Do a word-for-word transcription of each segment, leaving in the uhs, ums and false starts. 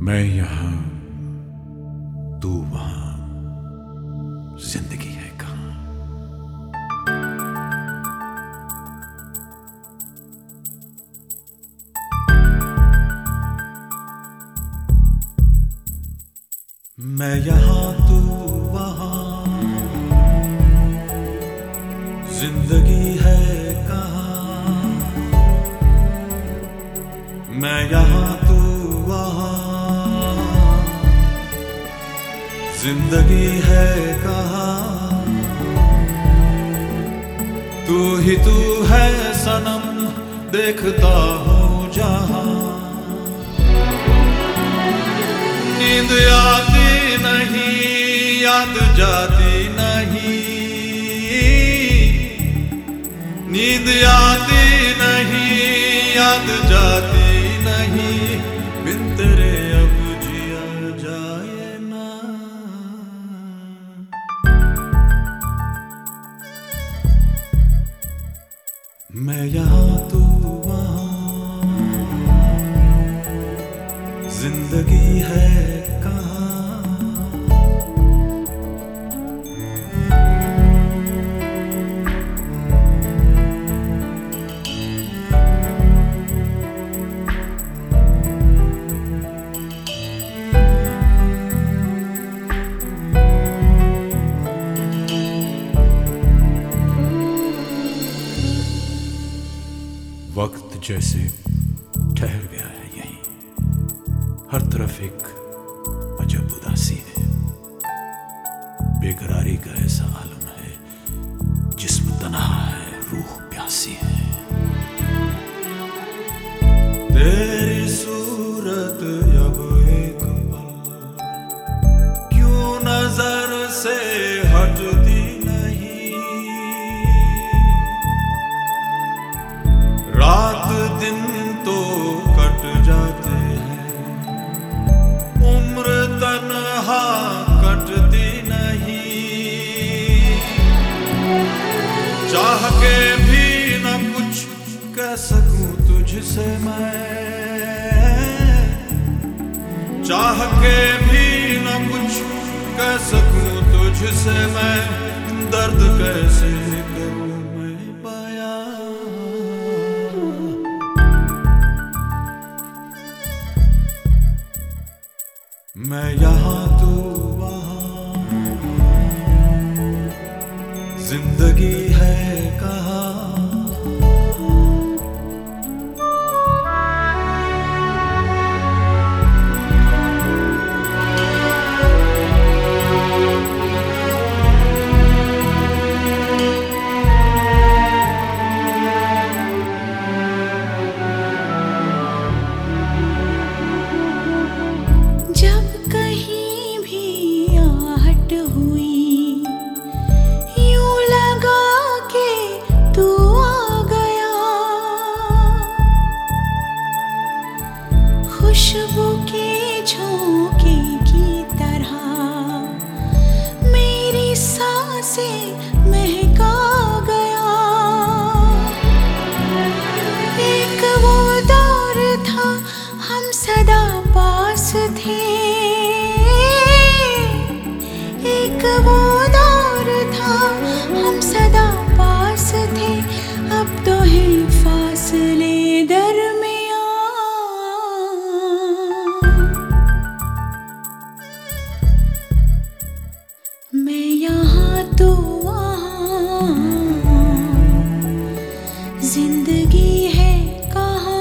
मैं यहाँ तू वहाँ, जिंदगी है कहाँ। मैं यहाँ तू वहाँ, जिंदगी है कहाँ। मैं यहाँ तू वहाँ, जिंदगी है कहाँ। तू ही तू है सनम, देखता हूँ जहाँ। नींद आती नहीं, याद जाती नहीं। नींद आती नहीं, याद जाती नहीं। बिन तेरे अब जिया जाए ना। मैं यहाँ तू वहाँ, जिंदगी है कहाँ। वक्त जैसे ठहर गया है यहीं, हर तरफ एक अजब उदासी है। बेकरारी का ऐसा आलम है, जिस्म तन्हा है, रूह प्यासी है। तेरी सूरत अब एक पल क्यों नजर से हटती नहीं। रात दिन तो कट जाते हैं, उम्र तन्हा कटती नहीं। चाह के भी न कुछ कह सकूं तुझसे मैं, चाह के भी न कुछ कह सकूं तुझसे मैं। दर्द कैसे करूं मैं बयां। मैं यहाँ तू वहाँ, जिंदगी है कहाँ। खुशबू के झोंके की तरह मेरी सांसें महका गया। एक वो दौर था, हम सदा पास थे। एक वो दौर था, हम सदा पास थे। अब तो है फासले दरमियां। मैं यहाँ तो वहाँ, जिंदगी है कहाँ।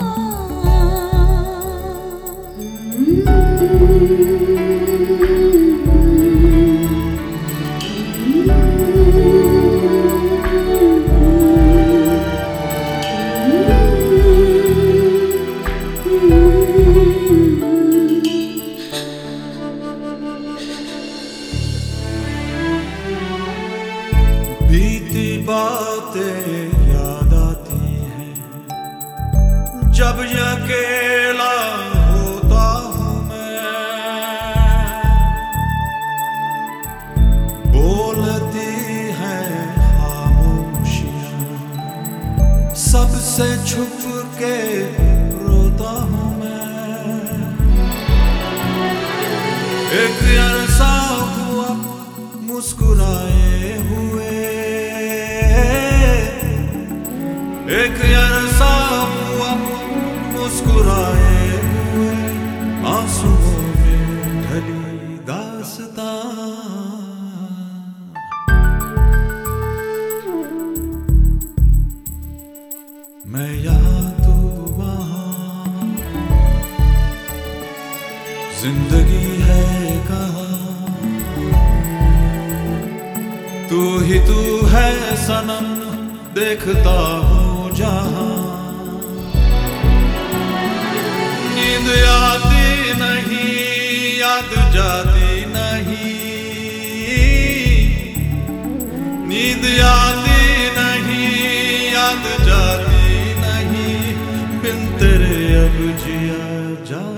बीती बातें याद आती हैं, जब अकेला होता हूँ मैं। बोलती हैं खामोशियाँ, सबसे छुप के रोता हूँ मैं। अरसा हुआ मुस्कुराए हुए, एक अरसा हुआ मुस्कुराए हुए, आंसुओं में ढली दास्तां। मैं यहाँ तू वहाँ, जिंदगी है कहाँ, तू ही तू है सनम, देखता हूँ जहाँ। नींद आती नहीं, याद जाती नहीं, नींद आती नहीं, याद जाती नहीं, बिन तेरे अब जिया जा